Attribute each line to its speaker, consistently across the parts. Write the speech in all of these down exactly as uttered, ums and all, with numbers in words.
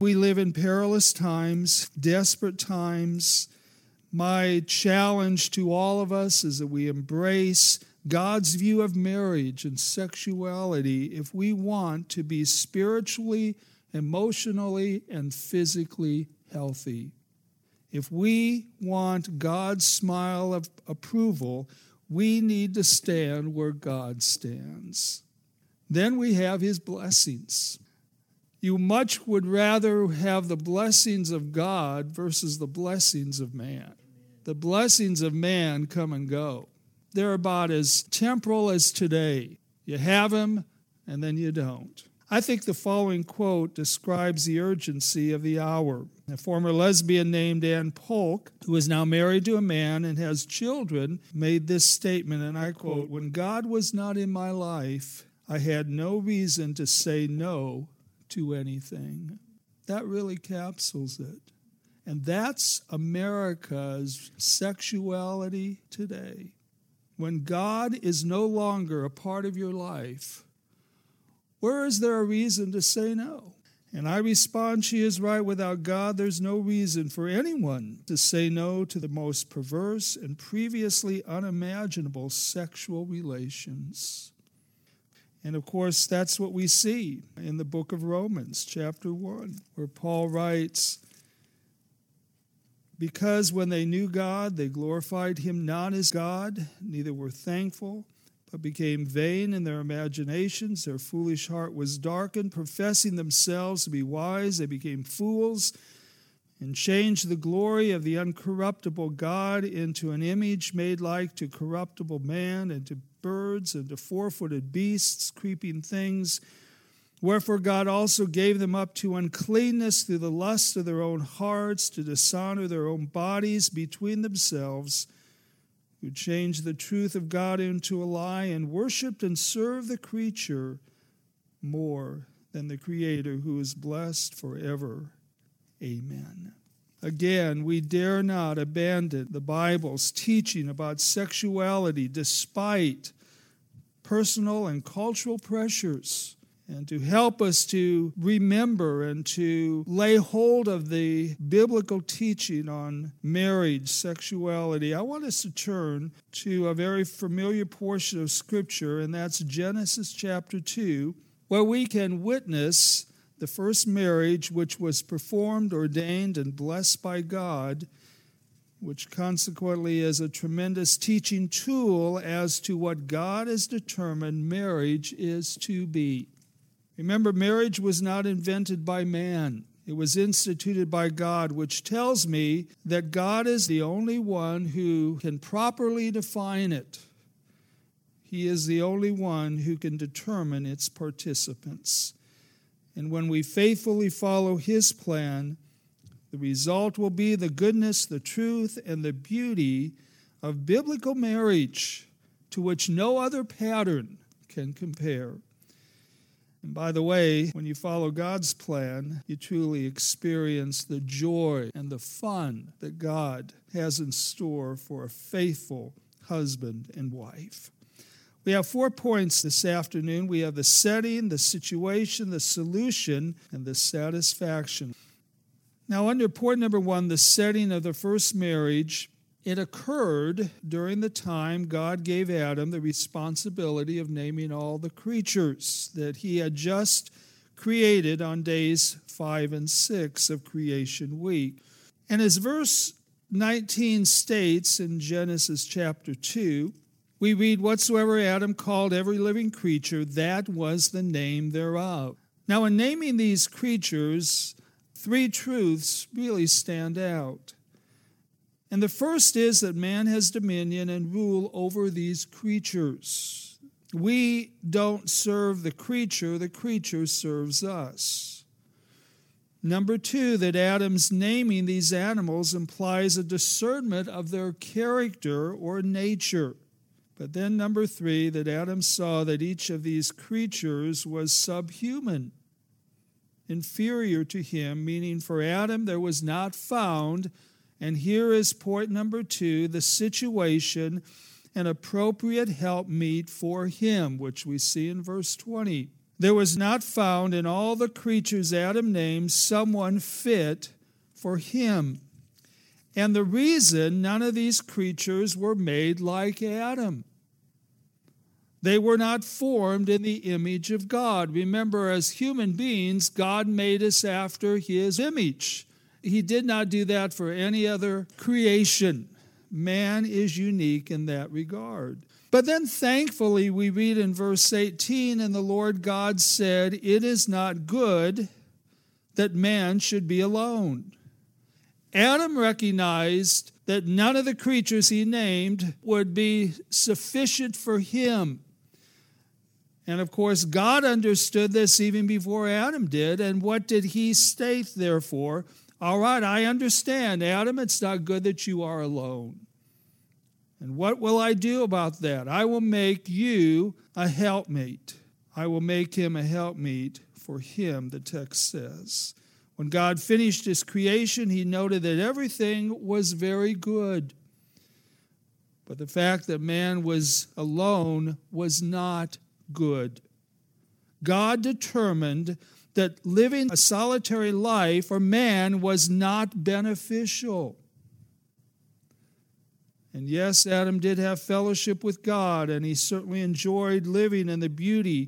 Speaker 1: We live in perilous times, desperate times. My challenge to all of us is that we embrace God's view of marriage and sexuality if we want to be spiritually, emotionally, and physically healthy. If we want God's smile of approval, we need to stand where God stands. Then we have His blessings. You much would rather have the blessings of God versus the blessings of man. The blessings of man come and go. They're about as temporal as today. You have them, and then you don't. I think the following quote describes the urgency of the hour. A former lesbian named Ann Polk, who is now married to a man and has children, made this statement, and I quote, "When God was not in my life, I had no reason to say no to anything." That really capsules it. And that's America's sexuality today. When God is no longer a part of your life, where is there a reason to say no? And I respond, she is right. Without God, there's no reason for anyone to say no to the most perverse and previously unimaginable sexual relations. And of course, that's what we see in the book of Romans, chapter one, where Paul writes, "Because when they knew God, they glorified Him not as God, neither were thankful, but became vain in their imaginations. Their foolish heart was darkened. Professing themselves to be wise, they became fools and changed the glory of the uncorruptible God into an image made like to corruptible man and to birds and to four-footed beasts, creeping things. Wherefore God also gave them up to uncleanness through the lust of their own hearts, to dishonor their own bodies between themselves, who changed the truth of God into a lie, and worshipped and served the creature more than the Creator, who is blessed forever. Amen." Again, we dare not abandon the Bible's teaching about sexuality despite personal and cultural pressures, and to help us to remember and to lay hold of the biblical teaching on marriage, sexuality. I want us to turn to a very familiar portion of Scripture, and that's Genesis chapter two, where we can witness the first marriage which was performed, ordained, and blessed by God, which consequently is a tremendous teaching tool as to what God has determined marriage is to be. Remember, marriage was not invented by man. It was instituted by God, which tells me that God is the only one who can properly define it. He is the only one who can determine its participants. And when we faithfully follow His plan, the result will be the goodness, the truth, and the beauty of biblical marriage, to which no other pattern can compare. And by the way, when you follow God's plan, you truly experience the joy and the fun that God has in store for a faithful husband and wife. We have four points this afternoon. We have the setting, the situation, the solution, and the satisfaction. Now, under point number one, the setting of the first marriage, it occurred during the time God gave Adam the responsibility of naming all the creatures that he had just created on days five and six of creation week. And as verse nineteen states in Genesis chapter two, we read, "Whatsoever Adam called every living creature, that was the name thereof." Now, in naming these creatures, three truths really stand out. And the first is that man has dominion and rule over these creatures. We don't serve the creature, the creature serves us. Number two, that Adam's naming these animals implies a discernment of their character or nature. But then number three, that Adam saw that each of these creatures was subhuman, inferior to him, meaning for Adam there was not found, and here is point number two, the situation, an appropriate helpmeet for him, which we see in verse twenty. there was not found in all the creatures Adam named someone fit for him. And the reason none of these creatures were made like Adam. They were not formed in the image of God. Remember, as human beings, God made us after his image. He did not do that for any other creation. Man is unique in that regard. But then thankfully we read in verse eighteen, and the Lord God said, "It is not good that man should be alone." Adam recognized that none of the creatures he named would be sufficient for him. And of course, God understood this even before Adam did. And what did he state, therefore? All right, I understand, Adam, it's not good that you are alone. And what will I do about that? I will make you a helpmate. I will make him a helpmeet for him, the text says. When God finished his creation, he noted that everything was very good. But the fact that man was alone was not good. God determined that living a solitary life for man was not beneficial. And yes, Adam did have fellowship with God, and he certainly enjoyed living in the beauty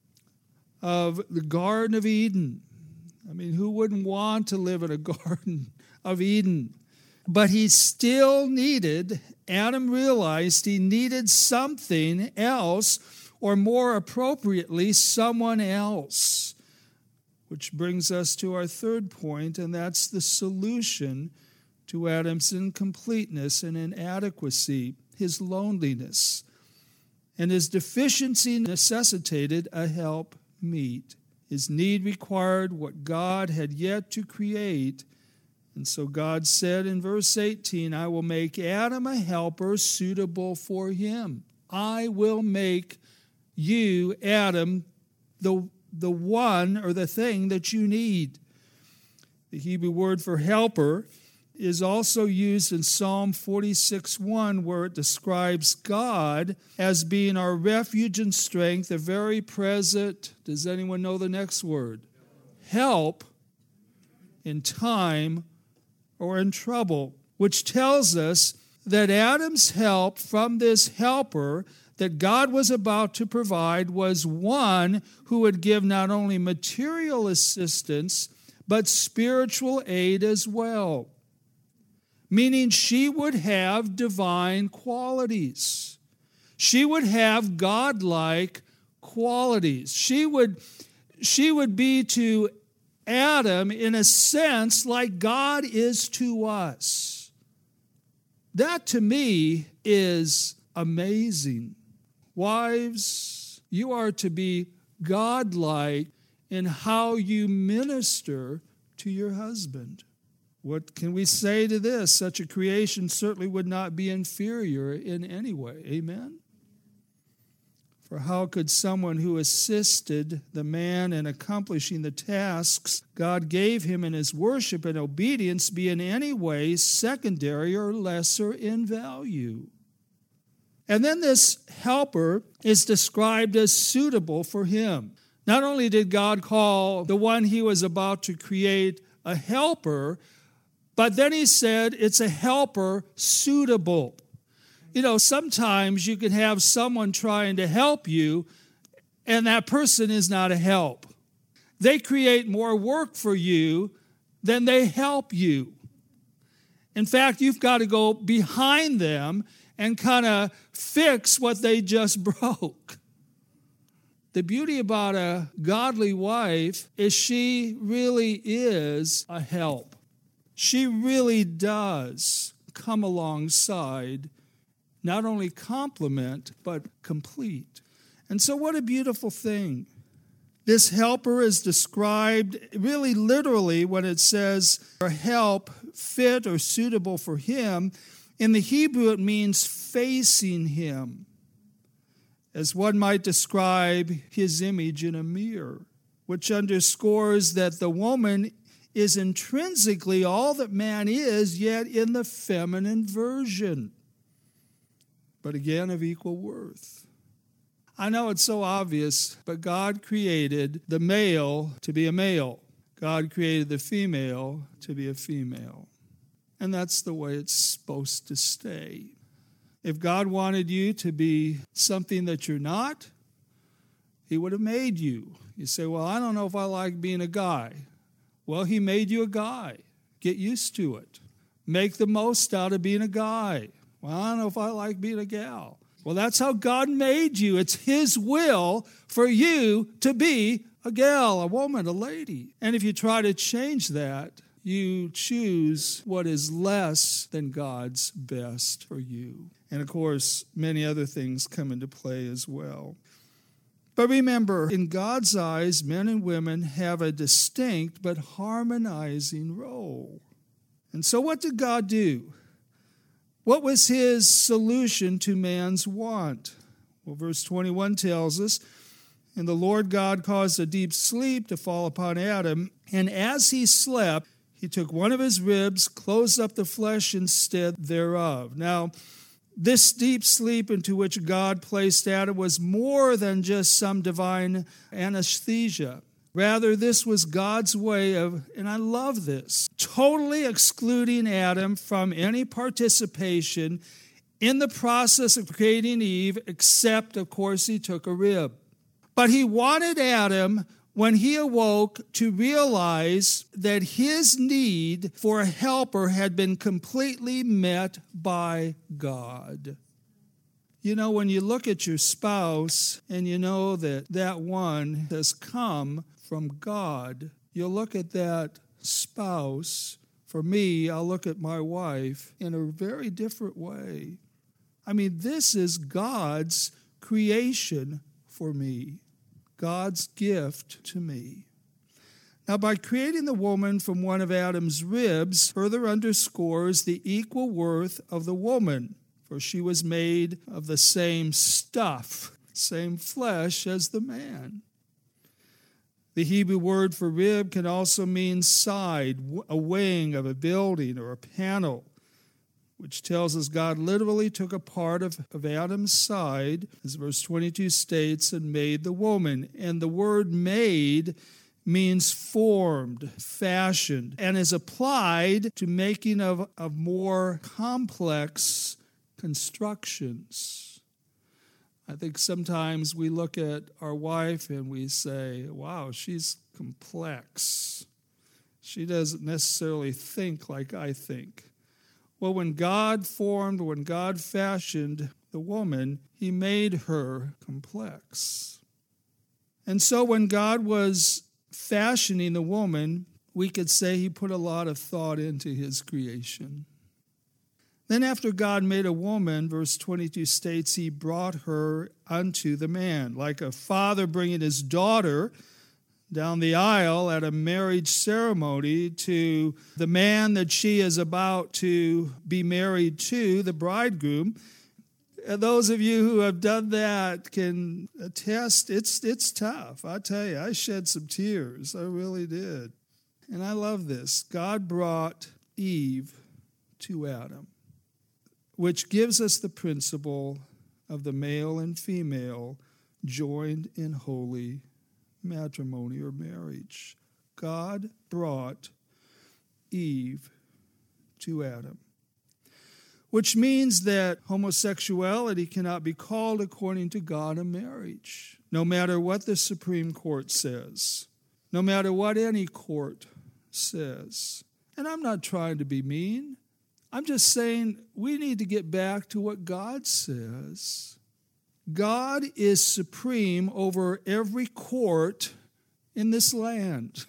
Speaker 1: of the Garden of Eden. I mean, who wouldn't want to live in a Garden of Eden? But he still needed, Adam realized he needed something else, or more appropriately, someone else. Which brings us to our third point, and that's the solution to Adam's incompleteness and inadequacy, his loneliness. And his deficiency necessitated a helpmeet. His need required what God had yet to create. And so God said in verse eighteen, I will make Adam a helper suitable for him. I will make you, Adam, the, the one or the thing that you need. The Hebrew word for helper is also used in Psalm forty-six one, where it describes God as being our refuge and strength, a very present, does anyone know the next word? Help in time or in trouble, which tells us that Adam's help from this helper that God was about to provide was one who would give not only material assistance, but spiritual aid as well. Meaning she would have divine qualities. She would have godlike qualities. She would, she would be to Adam, in a sense, like God is to us. That, to me, is amazing. Wives, you are to be godlike in how you minister to your husband. What can we say to this? Such a creation certainly would not be inferior in any way. Amen? For how could someone who assisted the man in accomplishing the tasks God gave him in his worship and obedience be in any way secondary or lesser in value? And then this helper is described as suitable for him. Not only did God call the one he was about to create a helper, but then he said it's a helper suitable. You know, sometimes you can have someone trying to help you, and that person is not a help. They create more work for you than they help you. In fact, you've got to go behind them and kind of fix what they just broke. The beauty about a godly wife is she really is a help. She really does come alongside, not only complement, but complete. And so what a beautiful thing. This helper is described really literally when it says, or help fit or suitable for him. In the Hebrew, it means facing him, as one might describe his image in a mirror, which underscores that the woman is intrinsically all that man is, yet in the feminine version, but again of equal worth. I know it's so obvious, but God created the male to be a male. God created the female to be a female. And that's the way it's supposed to stay. If God wanted you to be something that you're not, he would have made you. You say, well, I don't know if I like being a guy. Well, he made you a guy. Get used to it. Make the most out of being a guy. Well, I don't know if I like being a gal. Well, that's how God made you. It's his will for you to be a gal, a woman, a lady. And if you try to change that, you choose what is less than God's best for you. And of course, many other things come into play as well. But remember, in God's eyes, men and women have a distinct but harmonizing role. And so what did God do? What was his solution to man's want? Well, verse twenty-one tells us, and the Lord God caused a deep sleep to fall upon Adam, and as he slept, he took one of his ribs, closed up the flesh instead thereof. Now, this deep sleep into which God placed Adam was more than just some divine anesthesia. Rather, this was God's way of, and I love this, totally excluding Adam from any participation in the process of creating Eve, except, of course, he took a rib. But he wanted Adam, when he awoke, to realize that his need for a helper had been completely met by God. You know, when you look at your spouse and you know that that one has come from God, you'll look at that spouse. For me, I'll look at my wife in a very different way. I mean, this is God's creation for me, God's gift to me. Now, by creating the woman from one of Adam's ribs, further underscores the equal worth of the woman, for she was made of the same stuff, same flesh as the man. The Hebrew word for rib can also mean side, a wing of a building or a panel, which tells us God literally took a part of, of Adam's side, as verse twenty-two states, and made the woman. And the word made means formed, fashioned, and is applied to making of, of more complex constructions. I think sometimes we look at our wife and we say, wow, she's complex. She doesn't necessarily think like I think. Well, when God formed, when God fashioned the woman, he made her complex. And so when God was fashioning the woman, we could say he put a lot of thought into his creation. Then after God made a woman, verse twenty-two states, he brought her unto the man, like a father bringing his daughter down the aisle at a marriage ceremony to the man that she is about to be married to, the bridegroom. And those of you who have done that can attest, it's, it's tough. I tell you, I shed some tears. I really did. And I love this. God brought Eve to Adam, which gives us the principle of the male and female joined in holy matrimony or marriage. God brought Eve to Adam, which means that homosexuality cannot be called, according to God, a marriage, no matter what the Supreme Court says, no matter what any court says. And I'm not trying to be mean. I'm just saying we need to get back to what God says. God is supreme over every court in this land.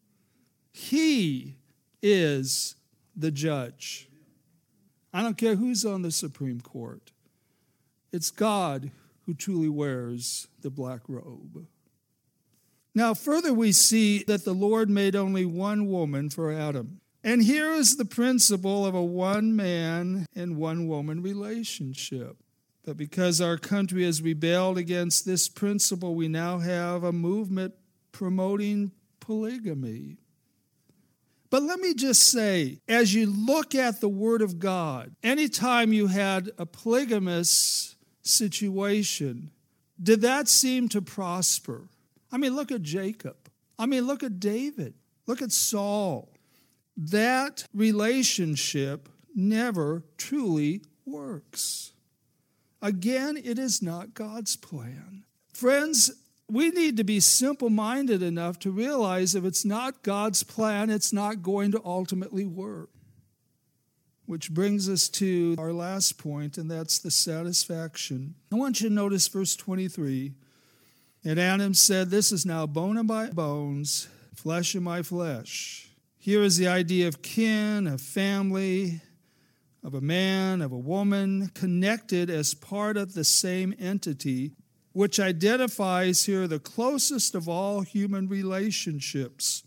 Speaker 1: He is the judge. I don't care who's on the Supreme Court. It's God who truly wears the black robe. Now, further we see that the Lord made only one woman for Adam. And here is the principle of a one-man and one-woman relationship. But because our country has rebelled against this principle, we now have a movement promoting polygamy. But let me just say, as you look at the Word of God, anytime you had a polygamous situation, Did that seem to prosper? I mean, look at Jacob. I mean, look at David. Look at Saul. That relationship never truly works. Again, it is not God's plan. Friends, we need to be simple-minded enough to realize if it's not God's plan, it's not going to ultimately work. Which brings us to our last point, and that's the satisfaction. I want you to notice verse twenty-three. And Adam said, "This is now bone of my bones, flesh of my flesh." Here is the idea of kin, of family, of a man, of a woman, connected as part of the same entity, which identifies here the closest of all human relationships.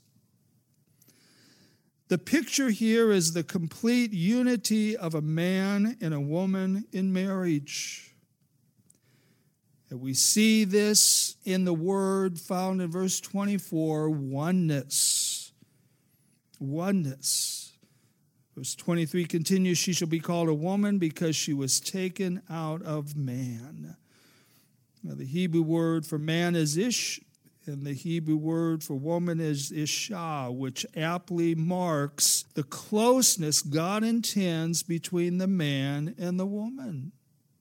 Speaker 1: The picture here is the complete unity of a man and a woman in marriage. And we see this in the word found in verse twenty-four, oneness. Oneness. Verse twenty-three continues, "She shall be called a woman because she was taken out of man." Now, the Hebrew word for man is ish, and the Hebrew word for woman is isha, which aptly marks the closeness God intends between the man and the woman.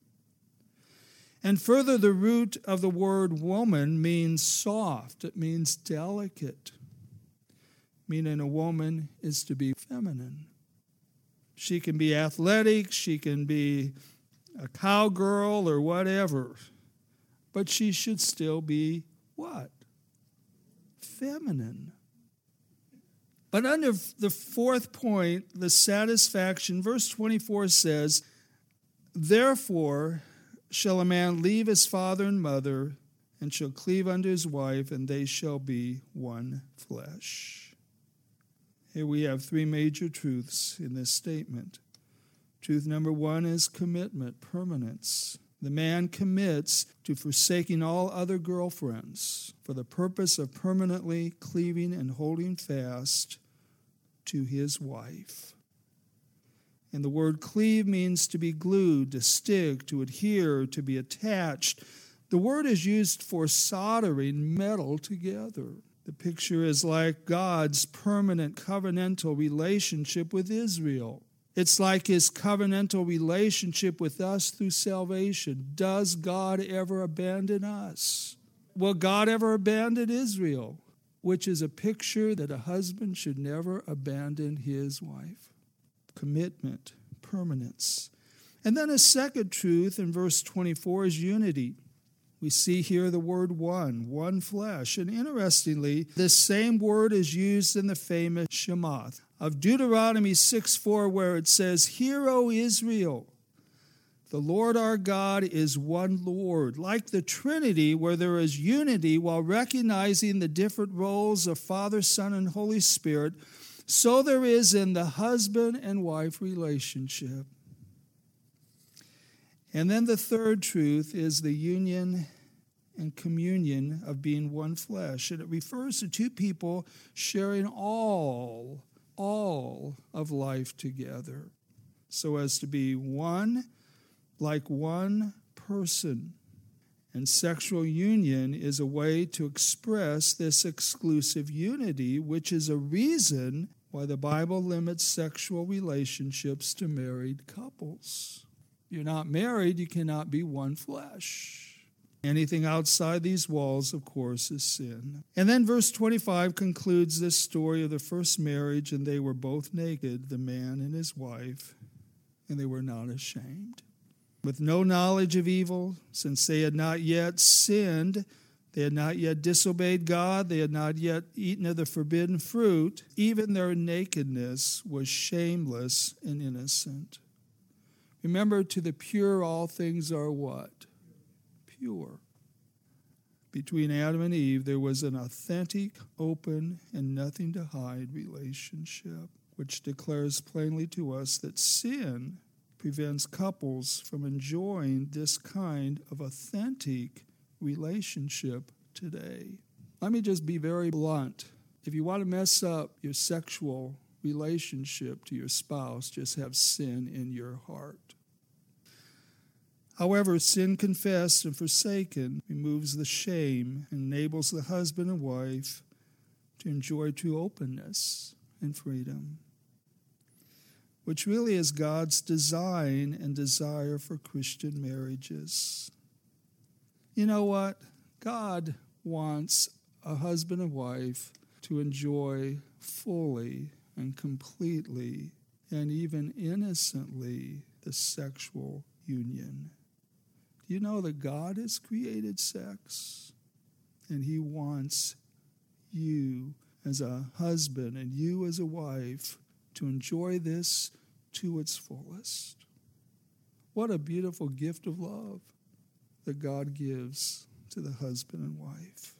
Speaker 1: And further, the root of the word woman means soft. It means delicate, meaning a woman is to be feminine. She can be athletic, she can be a cowgirl or whatever, but she should still be what? Feminine. But under the fourth point, the satisfaction, verse twenty-four says, "Therefore shall a man leave his father and mother, and shall cleave unto his wife, and they shall be one flesh." Here we have three major truths in this statement. Truth number one is commitment, permanence. The man commits to forsaking all other girlfriends for the purpose of permanently cleaving and holding fast to his wife. And the word cleave means to be glued, to stick, to adhere, to be attached. The word is used for soldering metal together. The picture is like God's permanent covenantal relationship with Israel. It's like his covenantal relationship with us through salvation. Does God ever abandon us? Will God ever abandon Israel? Which is a picture that a husband should never abandon his wife. Commitment, permanence. And then a second truth in verse twenty-four is unity. We see here the word one, one flesh. And interestingly, this same word is used in the famous Shema of Deuteronomy six four, where it says, "Hear, O Israel, the Lord our God is one Lord." Like the Trinity, where there is unity while recognizing the different roles of Father, Son, and Holy Spirit, so there is in the husband and wife relationship. And then the third truth is the union and communion of being one flesh. And it refers to two people sharing all, all of life together, so as to be one, like one person. And sexual union is a way to express this exclusive unity, which is a reason why the Bible limits sexual relationships to married couples. You're not married, you cannot be one flesh. Anything outside these walls, of course, is sin. And then verse twenty-five concludes this story of the first marriage, and they were both naked, the man and his wife, and they were not ashamed. With no knowledge of evil, since they had not yet sinned, they had not yet disobeyed God, they had not yet eaten of the forbidden fruit, even their nakedness was shameless and innocent. Remember, to the pure all things are what? Pure. Between Adam and Eve, there was an authentic, open, and nothing to hide relationship, which declares plainly to us that sin prevents couples from enjoying this kind of authentic relationship today. Let me just be very blunt. If you want to mess up your sexual relationship to your spouse, just have sin in your heart. However, sin confessed and forsaken removes the shame and enables the husband and wife to enjoy true openness and freedom, which really is God's design and desire for Christian marriages. You know what? God wants a husband and wife to enjoy fully and completely and even innocently the sexual union. Do you know that God has created sex? And he wants you as a husband and you as a wife to enjoy this to its fullest. What a beautiful gift of love that God gives to the husband and wife.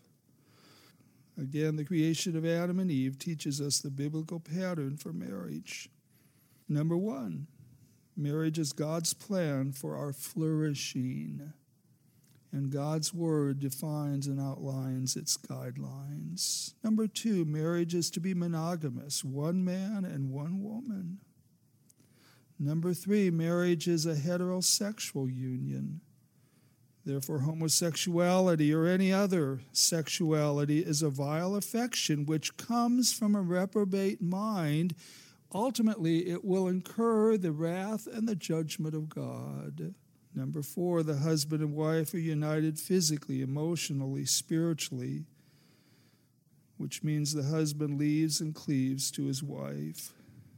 Speaker 1: Again, the creation of Adam and Eve teaches us the biblical pattern for marriage. Number one, marriage is God's plan for our flourishing, and God's word defines and outlines its guidelines. Number two, marriage is to be monogamous, one man and one woman. Number three, marriage is a heterosexual union. Therefore, homosexuality or any other sexuality is a vile affection which comes from a reprobate mind. Ultimately, it will incur the wrath and the judgment of God. Number four, the husband and wife are united physically, emotionally, spiritually, which means the husband leaves and cleaves to his wife.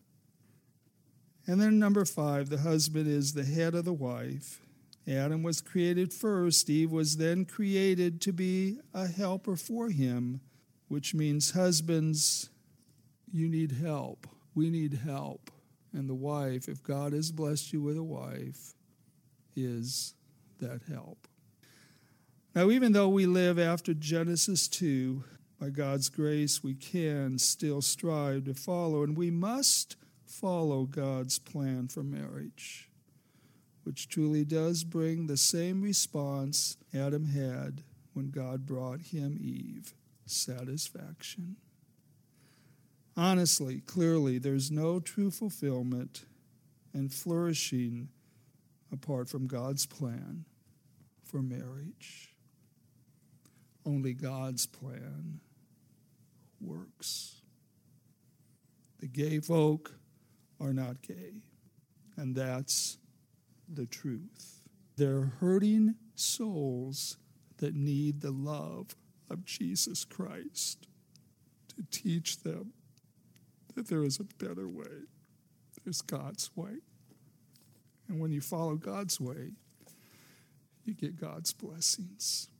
Speaker 1: And then number five, the husband is the head of the wife. Adam was created first. Eve was then created to be a helper for him, which means husbands, you need help. We need help. And the wife, if God has blessed you with a wife, is that help. Now, even though we live after Genesis two, by God's grace, we can still strive to follow, and we must follow God's plan for marriage, which truly does bring the same response Adam had when God brought him Eve, satisfaction. Honestly, clearly, there's no true fulfillment and flourishing apart from God's plan for marriage. Only God's plan works. The gay folk are not gay, and that's the truth. They're hurting souls that need the love of Jesus Christ to teach them that there is a better way. There's God's way. And when you follow God's way, you get God's blessings.